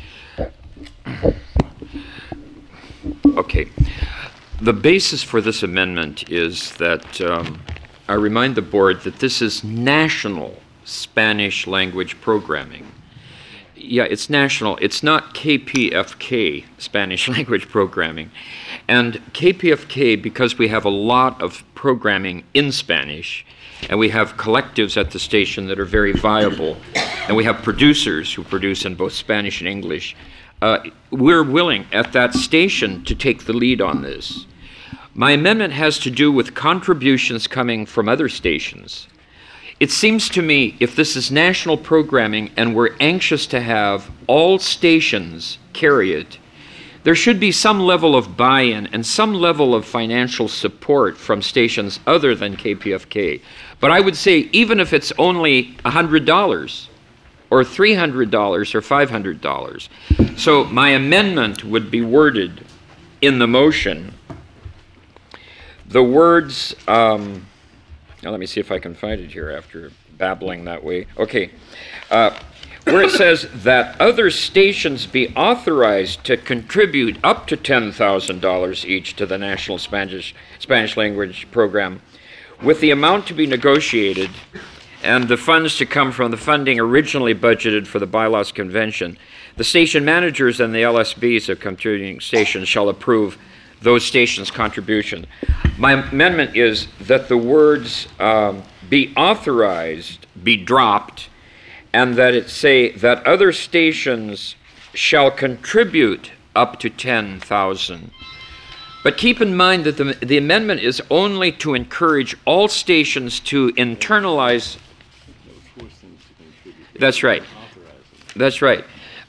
Okay. The basis for this amendment is that I remind the board that this is national Spanish language programming. Yeah, it's national. It's not KPFK, Spanish language programming. And KPFK, because we have a lot of programming in Spanish, and we have collectives at the station that are very viable, and we have producers who produce in both Spanish and English, we're willing at that station to take the lead on this. My amendment has to do with contributions coming from other stations. It seems to me if this is national programming and we're anxious to have all stations carry it, there should be some level of buy-in and some level of financial support from stations other than KPFK. But I would say even if it's only $100 or $300 or $500. So my amendment would be worded in the motion. The words, now let me see if I can find it here after babbling that way. Okay. Where it says that other stations be authorized to contribute up to $10,000 each to the National Spanish Language Program, with the amount to be negotiated and the funds to come from the funding originally budgeted for the bylaws convention, the station managers and the LSBs of contributing stations shall approve those stations' contribution. My amendment is that the words be authorized be dropped, and that it say that other stations shall contribute up to 10,000. But keep in mind that the amendment is only to encourage all stations to internalize. That's right. That's right.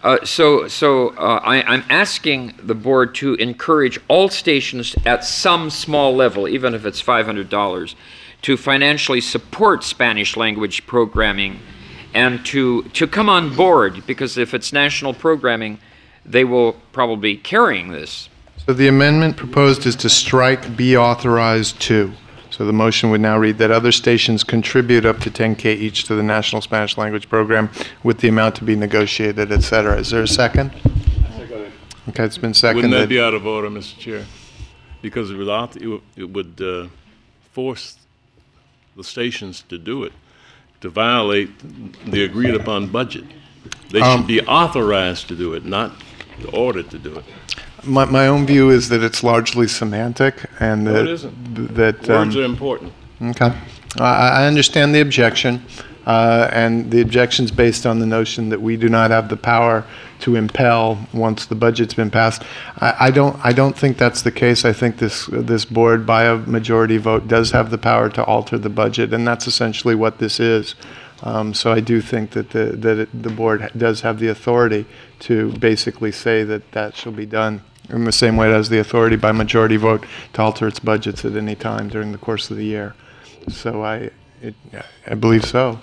I'm asking the board to encourage all stations at some small level, even if it's $500, to financially support Spanish language programming and to come on board, because if it's national programming, they will probably be carrying this.
So the amendment proposed is to strike be authorized to. So the motion would now read that other stations contribute up to 10K each to the National Spanish Language Program with the amount to be negotiated, et cetera. Is there a second?
Second.
Okay, it's been seconded.
Wouldn't that be out of order, Mr. Chair? Because it would force the stations to do it, to violate the agreed upon budget. They should be authorized to do it, not ordered to do it.
My own view is that it's largely semantic, and that,
No, it isn't. Words are important.
Okay. I understand the objection, and the objection's based on the notion that we do not have the power to impel once the budget's been passed. I don't think that's the case. I think this board, by a majority vote, does have the power to alter the budget, and that's essentially what this is. So I do think that the board does have the authority to basically say that shall be done in the same way it has the authority by majority vote to alter its budgets at any time during the course of the year. So I believe so.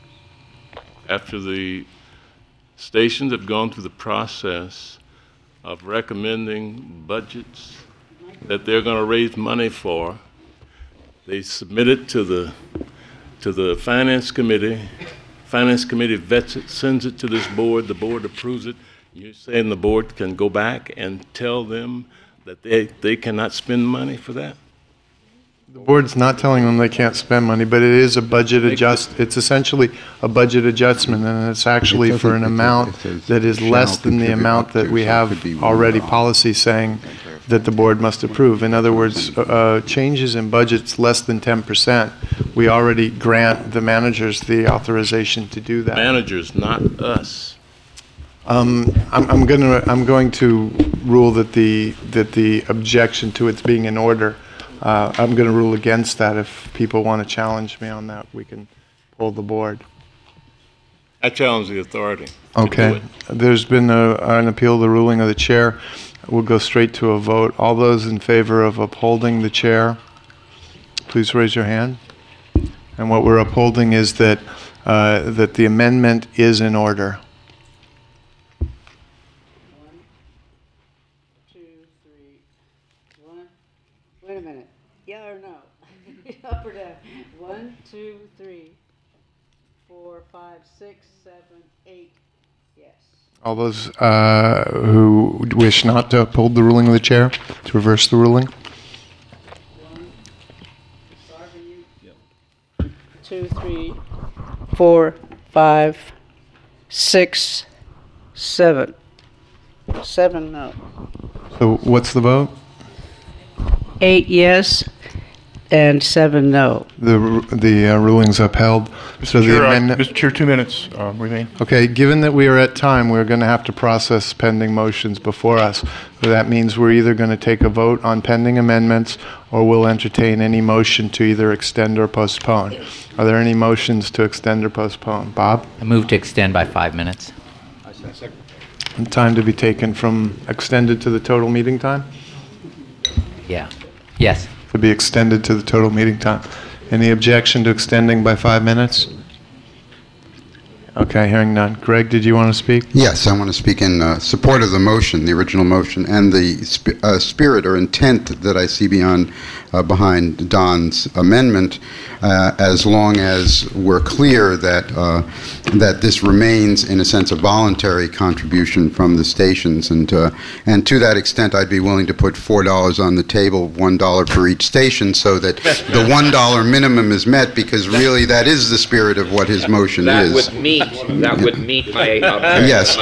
After the stations have gone through the process of recommending budgets that they're going to raise money for, they submit it to the Finance Committee. Finance Committee vets it, sends it to this board. The board approves it. You're saying the board can go back and tell them that they cannot spend money for that?
The board's not telling them they can't spend money, but it is a budget it's essentially a budget adjustment, and it's actually for an amount that is less than the amount that we have already policy saying that the board must approve. In other words, changes in budgets less than 10%, we already grant the managers the authorization to do that.
Managers, not us.
I'm going to rule that the objection to its being in order, I'm going to rule against that. If people want to challenge me on that, we can pull the board.
I challenge the authority.
Okay. There's been an appeal to the ruling of the chair. We'll go straight to a vote. All those in favor of upholding the chair, please raise your hand. And what we're upholding is that the amendment is in order.
1, 2, 3, 1. Wait a minute. Yeah or no? Up or down? 1, 2, 3, 4, 5, 6, 7, 8. Yes.
All those who wish not to uphold the ruling of the chair, to reverse the ruling?
2, 3, 4, 5, 6, 7. 7 no.
So what's the vote?
8 yes and 7 no.
The ruling's upheld. So the amendment.
Mr. Chair, 2 minutes remain.
Okay, given that we are at time, we're going to have to process pending motions before us. So that means we're either going to take a vote on pending amendments or we'll entertain any motion to either extend or postpone. Are there any motions to extend or postpone? Bob?
I move to extend by 5 minutes.
And time to be taken from extended to the total meeting time?
Yeah. Yes.
To be extended to the total meeting time. Any objection to extending by 5 minutes? Okay, hearing none. Greg, did you want to speak?
Yes, I want to speak in support of the motion, the original motion, and the spirit or intent that I see behind Don's amendment, as long as we're clear that that this remains, in a sense, a voluntary contribution from the stations, and to that extent, I'd be willing to put $4 on the table, $1 for each station, so that the $1 minimum is met, because really that is the spirit of what his motion is.
That would meet my
yes,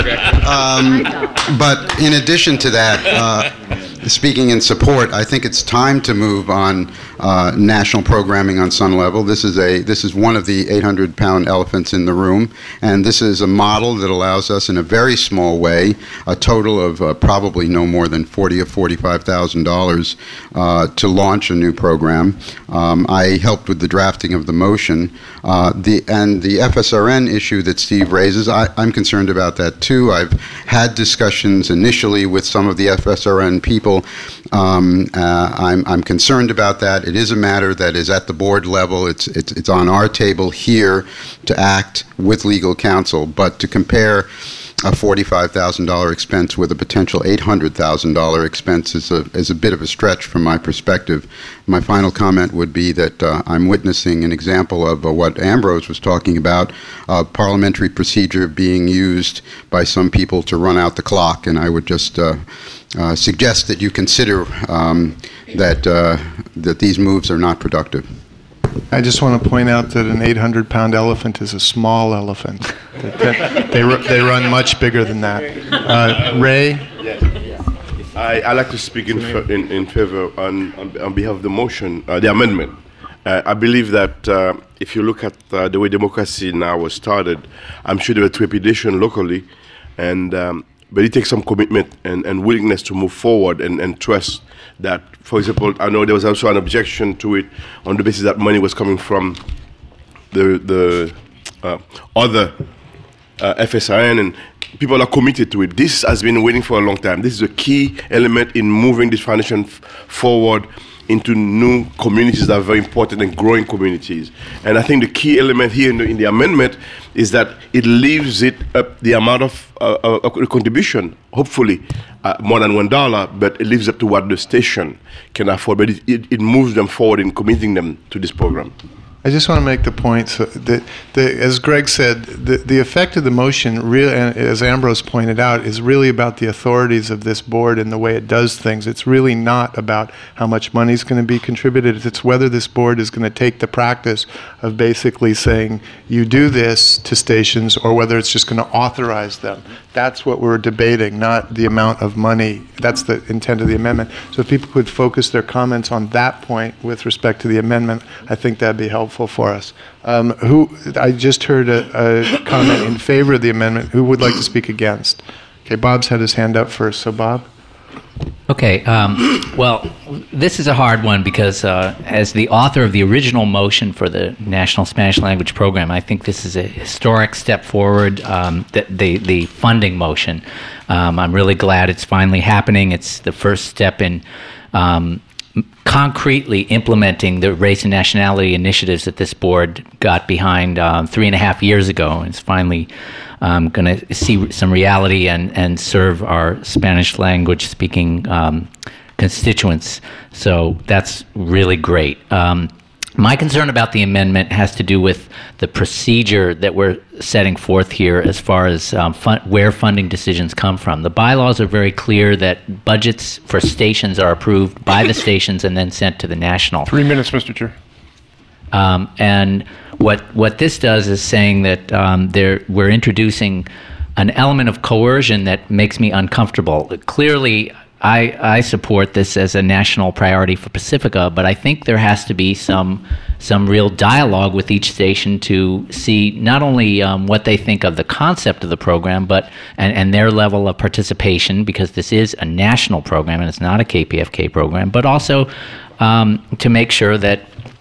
but in addition to that, speaking in support, I think it's time to move on national programming on Sun Level. This is one of the 800-pound elephants in the room, and this is a model that allows us, in a very small way, a total of probably no more than $40,000 or $45,000 to launch a new program. I helped with the drafting of the motion, and the FSRN issue that Steve raises. I'm concerned about that too. I've had discussions initially with some of the FSRN people. I'm concerned about that. It is a matter that is at the board level. It's on our table here to act with legal counsel, but to compare a $45,000 expense with a potential $800,000 expense is a bit of a stretch from my perspective. My final comment would be that I'm witnessing an example of what Ambrose was talking about, parliamentary procedure being used by some people to run out the clock, and I would just suggest that you consider that these moves are not productive.
I just want to point out that an 800-pound elephant is a small elephant. They run much bigger than that. Ray?
Yes. I'd like to speak in favor on behalf of the motion, the amendment. I believe that if you look at the way democracy now was started, I'm sure there were trepidation locally, but it takes some commitment and willingness to move forward and trust that, for example, I know there was also an objection to it on the basis that money was coming from the other FSRN, and people are committed to it. This has been waiting for a long time. This is a key element in moving this foundation forward into new communities that are very important and growing communities. And I think the key element here in the amendment is that it leaves it up the amount of contribution, hopefully more than $1, but it leaves up to what the station can afford. But it moves them forward in committing them to this program.
I just want to make the point that, as Greg said, the effect of the motion, as Ambrose pointed out, is really about the authorities of this board and the way it does things. It's really not about how much money is going to be contributed. It's whether this board is going to take the practice of basically saying, you do this to stations, or whether it's just going to authorize them. That's what we're debating, not the amount of money. That's the intent of the amendment. So if people could focus their comments on that point with respect to the amendment, I think that'd be helpful for us. I just heard a comment in favor of the amendment. Who would like to speak against? Okay, Bob's had his hand up first. So Bob?
Okay, well, this is a hard one because as the author of the original motion for the National Spanish Language Program, I think this is a historic step forward, the funding motion. I'm really glad it's finally happening. It's the first step in concretely implementing the race and nationality initiatives that this board got behind 3.5 years ago. It's finally going to see some reality and serve our Spanish language speaking constituents. So that's really great. My concern about the amendment has to do with the procedure that we're setting forth here as far as where funding decisions come from. The bylaws are very clear that budgets for stations are approved by the stations and then sent to the national.
3 minutes, Mr. Chair.
And what this does is saying that we're introducing an element of coercion that makes me uncomfortable. Clearly, I support this as a national priority for Pacifica, but I think there has to be some real dialogue with each station to see not only what they think of the concept of the program, but and their level of participation, because this is a national program and it's not a KPFK program, but also to make sure that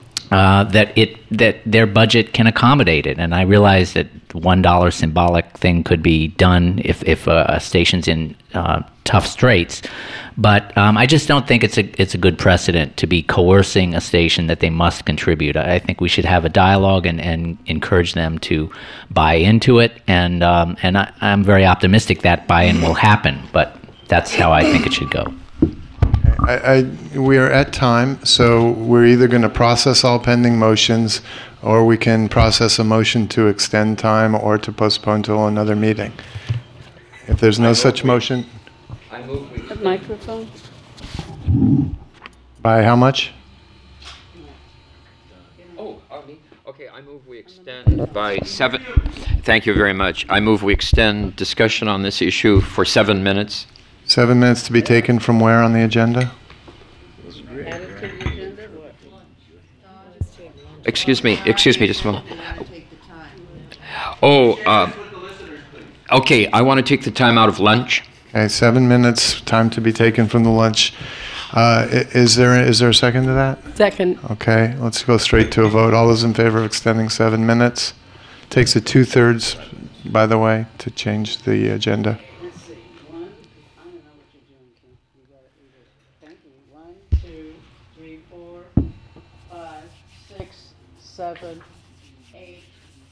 their budget can accommodate it. And I realize that the $1 symbolic thing could be done if a station's in tough straits, but I just don't think it's a good precedent to be coercing a station that they must contribute. I think we should have a dialogue and encourage them to buy into it, and I'm very optimistic that buy-in will happen, but that's how I think it should go.
We are at time, so we're either going to process all pending motions, or we can process a motion to extend time or to postpone till another meeting. If there's no such motion.
I move we... Microphone?
By how much?
Okay, I move we extend by 7. Thank you very much. I move we extend discussion on this issue for 7 minutes.
7 minutes to be taken from where on the agenda?
Excuse me, just a moment. Okay, I want to take the time out of lunch.
Okay, 7 minutes, time to be taken from the lunch. Is there a second to that?
Second.
Okay, let's go straight to a vote. All those in favor of extending 7 minutes? Takes a 2/3, by the way, to change the agenda.
7, 8,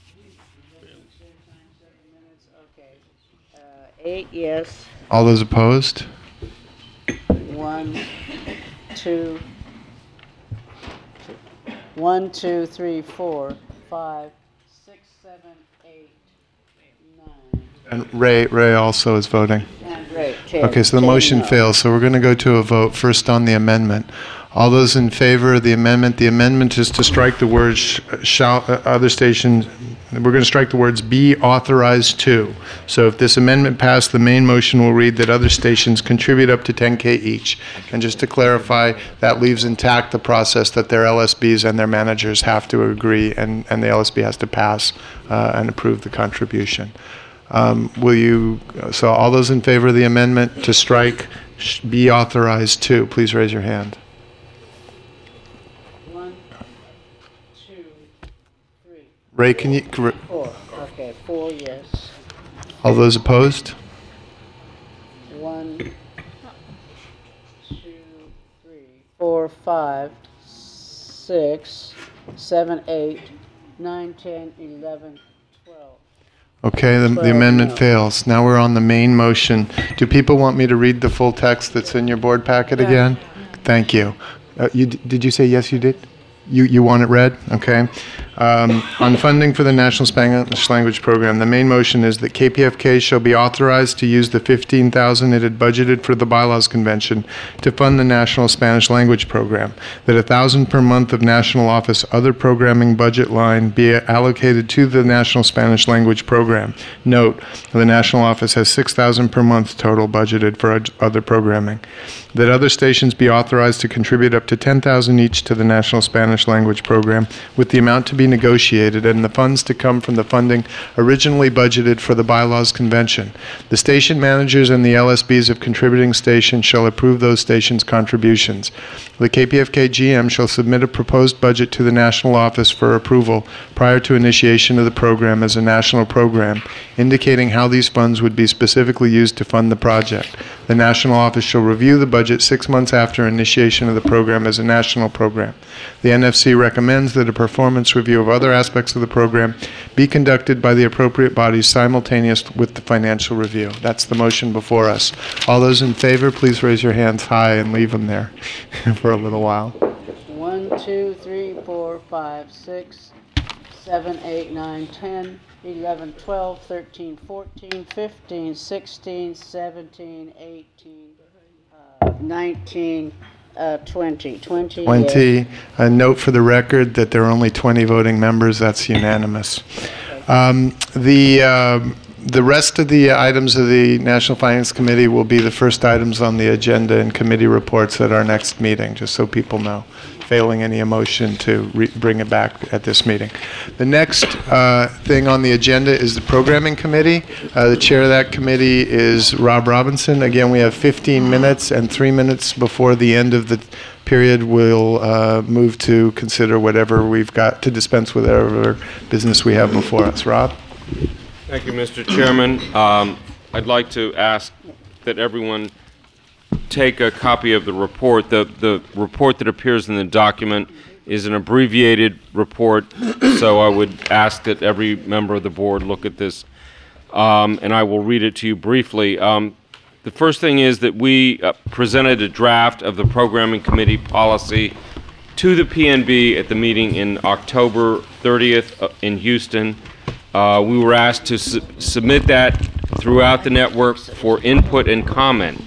8 yes.
All those opposed?
1, 2, 3, 4, 5, 6, 7, 8, 9.
And Ray also is voting.
And Ray, 10,
okay, so the motion fails. So we're going to go to a vote first on the amendment. All those in favor of the amendment is to strike the words other stations. We're going to strike the words be authorized to. So if this amendment passed, the main motion will read that other stations contribute up to $10K each. And just to clarify, that leaves intact the process that their LSBs and their managers have to agree, and the LSB has to pass and approve the contribution. So all those in favor of the amendment to strike be authorized to, please raise your hand.
1, 2, 3.
Ray, can you...
4. Okay, 4 yes.
All those opposed?
1, 2, 3, 4, 5, 6, 7, 8, 9, 10, 11, 12.
Okay, the amendment fails. Now we're on the main motion. Do people want me to read the full text that's in your board packet again? Thank you. Did you say yes, you did? You want it read? Okay. On funding for the National Spanish Language Program, the main motion is that KPFK shall be authorized to use the $15,000 it had budgeted for the Bylaws Convention to fund the National Spanish Language Program, that $1,000 per month of National Office other programming budget line be allocated to the National Spanish Language Program. Note, the National Office has $6,000 per month total budgeted for other programming. That other stations be authorized to contribute up to $10,000 each to the National Spanish Language Program, with the amount to be renegotiated and the funds to come from the funding originally budgeted for the bylaws convention. The station managers and the LSBs of contributing stations shall approve those stations' contributions. The KPFK GM shall submit a proposed budget to the national office for approval prior to initiation of the program as a national program, indicating how these funds would be specifically used to fund the project. The national office shall review the budget 6 months after initiation of the program as a national program. The NFC recommends that a performance review of other aspects of the program be conducted by the appropriate bodies simultaneous with the financial review. That's the motion before us. All those in favor, please raise your hands high and leave them there for a little while.
1, 2, 3, 4, 5, 6, 7, 8, 9, 10, 11, 12, 13, 14, 15, 16, 17, 18, 19, 20.
20. A note for the record that there are only 20 voting members. That's unanimous. The rest of the items of the National Finance Committee will be the first items on the agenda and committee reports at our next meeting, just so people know, failing any emotion to bring it back at this meeting. The next thing on the agenda is the Programming Committee. The chair of that committee is Rob Robinson. Again, we have 15 minutes, and 3 minutes before the end of the period, we'll move to consider whatever we've got to dispense with whatever business we have before us. Rob?
Thank you, Mr. Chairman. I'd like to ask that everyone take a copy of the report. The report that appears in the document is an abbreviated report, so I would ask that every member of the board look at this, and I will read it to you briefly. The first thing is that we presented a draft of the Programming Committee policy to the PNB at the meeting in October 30th in Houston. We were asked to submit that throughout the network for input and comment.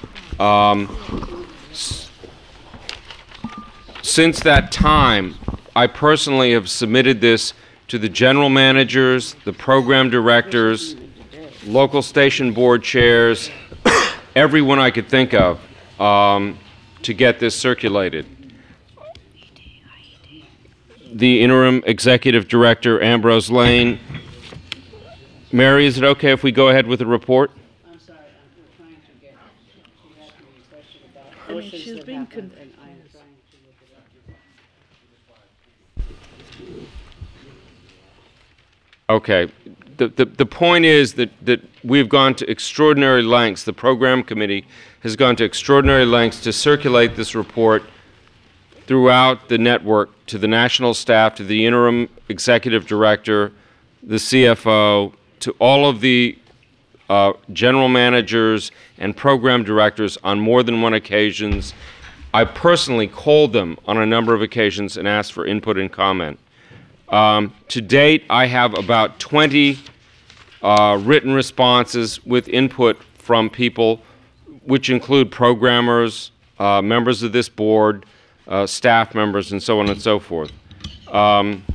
Since that time, I personally have submitted this to the general managers, the program directors, local station board chairs, everyone I could think of to get this circulated. The interim executive director, Ambrose Lane. Mary, is it okay if we go ahead with the report?
I'm sorry, we're trying to get, she asked me a question about motions
she's
that
being
happened, and I'm trying to look it up.
Okay. The point is that we've gone to extraordinary lengths, the program committee has gone to extraordinary lengths to circulate this report throughout the network to the national staff, to the interim executive director, the CFO, to all of the general managers and program directors on more than one occasions. I personally called them on a number of occasions and asked for input and comment. To date, I have about 20 written responses with input from people, which include programmers, members of this board, staff members, and so on and so forth.